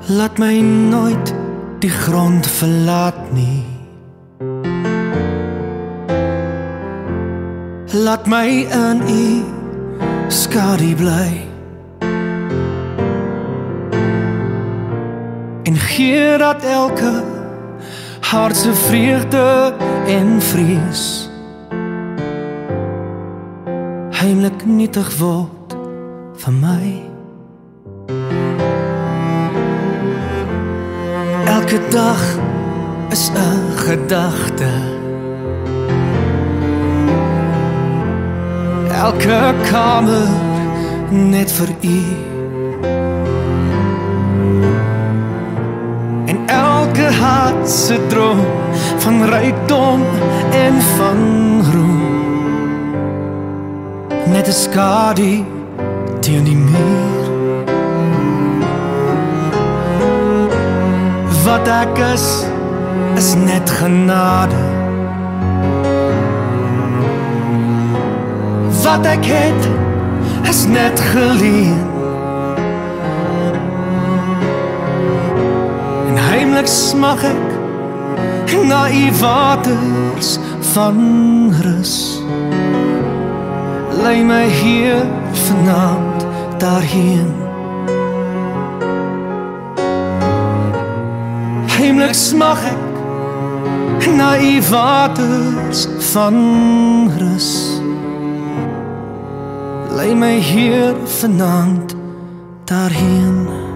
Laat my nooit die grond verlaat nie. Laat my in U skadu bly. En gee dat elke hartse vreugde en vrees heimlik nietig word vir my. Elke dag is 'n gedagte. Elke kamer net vir U. En elke hart se droom van rykdom en van roem. Net 'n skadu teen die muur. Wat ek is net genade. Wat ek het, is net geleen. En heimlik smag ek na U waters van rus. Lei my hier vanaand daarheen. Heimlik smag ek na U waters van rus. Lei my hier vanaand daarheen.